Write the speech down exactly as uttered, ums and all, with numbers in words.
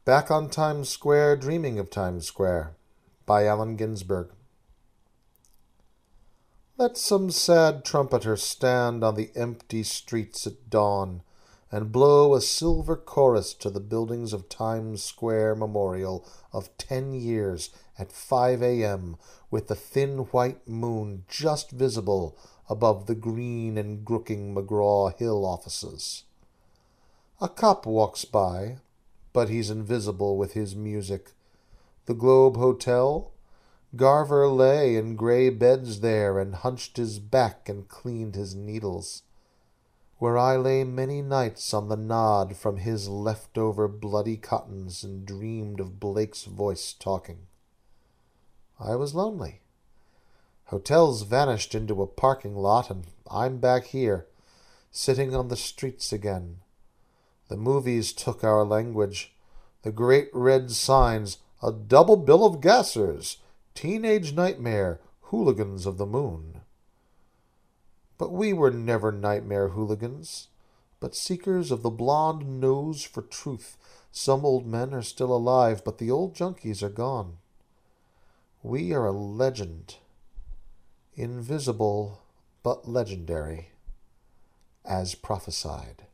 Back on Times Square, Dreaming of Times Square, by Allen Ginsberg. Let some sad trumpeter stand on the empty streets at dawn and blow a silver chorus to the buildings of Times Square Memorial of ten years at five a.m. with the thin white moon just visible above the green and grooking McGraw-Hill offices. A cop walks by, but he's invisible with his music. The Globe Hotel? Garver lay in grey beds there and hunched his back and cleaned his needles, where I lay many nights on the nod from his leftover bloody cottons and dreamed of Blake's voice talking. I was lonely. Hotels vanished into a parking lot, and I'm back here, sitting on the streets again. The movies took our language. The great red signs, a double bill of gassers, teenage nightmare, hooligans of the moon. But we were never nightmare hooligans, but seekers of the blonde nose for truth. Some old men are still alive, but the old junkies are gone. We are a legend, invisible but legendary, as prophesied.